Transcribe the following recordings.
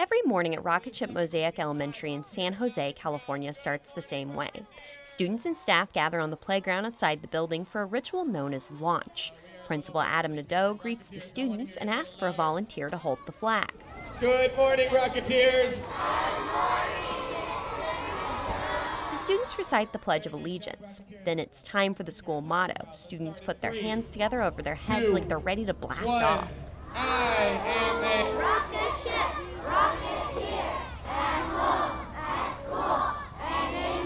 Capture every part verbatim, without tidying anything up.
Every morning at Rocketship Mosaic Elementary in San Jose, California starts the same way. Students and staff gather on the playground outside the building for a ritual known as launch. Principal Adam Nadeau greets the students and asks for a volunteer to hold the flag. Good morning, Rocketeers! The students recite the Pledge of Allegiance. Then it's time for the school motto. Students put their hands together over their heads two, like they're ready to blast one. off. I am a Rocket ship, rocketeer, at home, at school, and in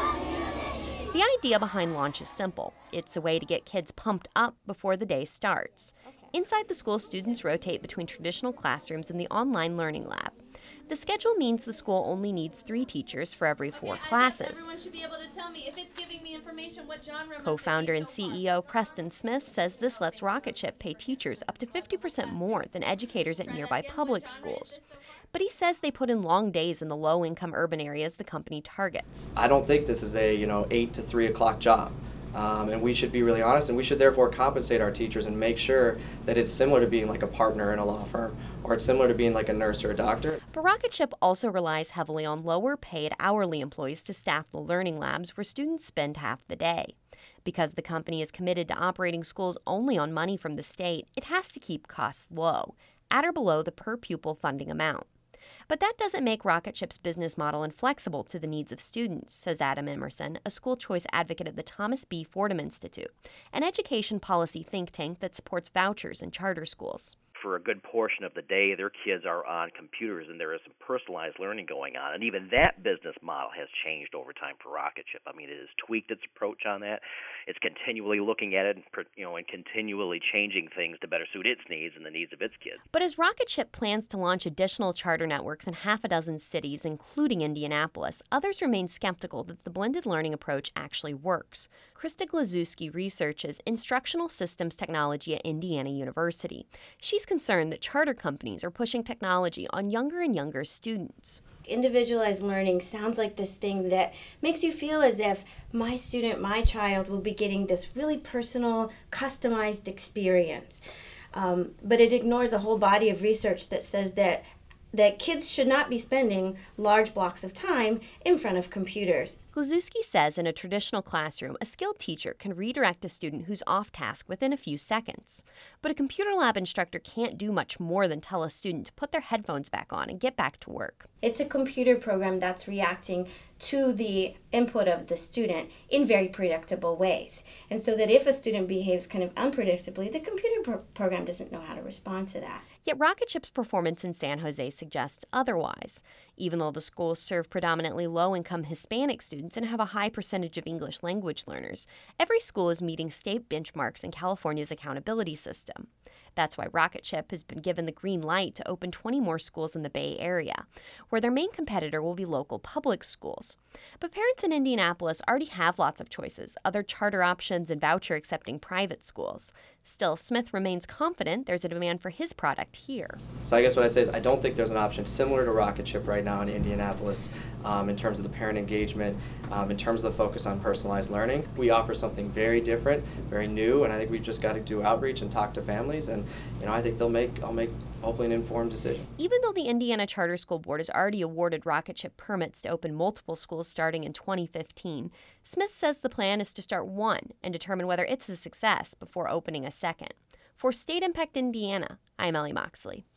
my community. The idea behind launch is simple. It's a way to get kids pumped up before the day starts. Inside the school, students rotate between traditional classrooms and the online learning lab. The schedule means the school only needs three teachers for every four Okay, classes. Everyone should be able to tell me if it's giving me information what genre must Co-founder it be and so far? C E O Preston Smith says this lets Rocketship pay teachers up to fifty percent more than educators at nearby public schools. But he says they put in long days in the low-income urban areas the company targets. I don't think this is a, you know, eight to three o'clock job. Um, and we should be really honest, and we should therefore compensate our teachers and make sure that it's similar to being like a partner in a law firm, or it's similar to being like a nurse or a doctor. But Rocketship also relies heavily on lower-paid hourly employees to staff the learning labs where students spend half the day. Because the company is committed to operating schools only on money from the state, it has to keep costs low, at or below the per-pupil funding amount. But that doesn't make Rocketship's business model inflexible to the needs of students, says Adam Emerson, a school choice advocate at the Thomas B. Fordham Institute, an education policy think tank that supports vouchers in charter schools. For a good portion of the day, their kids are on computers, and there is some personalized learning going on. And even that business model has changed over time for Rocketship. I mean, it has tweaked its approach on that. It's continually looking at it, and, you know, and continually changing things to better suit its needs and the needs of its kids. But as Rocketship plans to launch additional charter networks in half a dozen cities, including Indianapolis, others remain skeptical that the blended learning approach actually works. Krista Glazewski researches instructional systems technology at Indiana University. She's concerned that charter companies are pushing technology on younger and younger students. Individualized learning sounds like this thing that makes you feel as if my student, my child, will be getting this really personal, customized experience. Um, but it ignores a whole body of research that says that that kids should not be spending large blocks of time in front of computers. Glazewski says in a traditional classroom, a skilled teacher can redirect a student who's off task within a few seconds. But a computer lab instructor can't do much more than tell a student to put their headphones back on and get back to work. It's a computer program that's reacting to the input of the student in very predictable ways. And so that if a student behaves kind of unpredictably, the computer pro- program doesn't know how to respond to that. Yet Rocketship's performance in San Jose suggests otherwise. Even though the schools serve predominantly low-income Hispanic students and have a high percentage of English language learners, every school is meeting state benchmarks in California's accountability system. That's why Rocketship has been given the green light to open twenty more schools in the Bay Area, where their main competitor will be local public schools. But parents in Indianapolis already have lots of choices, other charter options and voucher-accepting private schools. Still, Smith remains confident there's a demand for his product here. So I guess what I'd say is I don't think there's an option similar to Rocketship right now in Indianapolis um, in terms of the parent engagement, um, in terms of the focus on personalized learning. We offer something very different, very new, and I think we've just got to do outreach and talk to families, and you know I think they'll make, I'll make hopefully an informed decision. Even though the Indiana Charter School Board has already awarded Rocketship permits to open multiple schools starting in twenty fifteen, Smith says the plan is to start one and determine whether it's a success before opening a second. For State Impact Indiana, I'm Ellie Moxley.